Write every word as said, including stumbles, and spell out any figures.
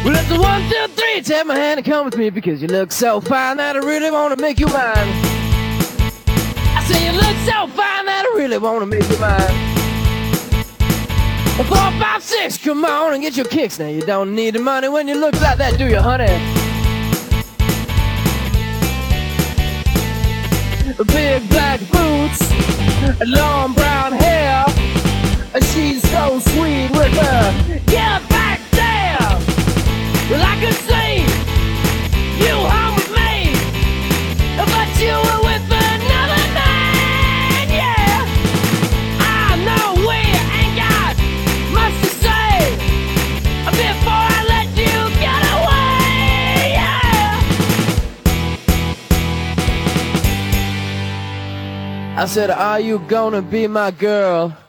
Well, it's a one, two, three. Take my hand and come with me because you look so fine that I really want to make you mine. I say you look so fine that I really want to make you mine. Four, five, six, come on and get your kicks. Now you don't need the money when you look like that, do you, honey? Big black boots, long brown hair. She's so sweet with her. Get back there! Well, I could see you home with me, but you were with another man, yeah. I know we ain't got much to say before I let you get away, yeah. I said, are you gonna be my girl?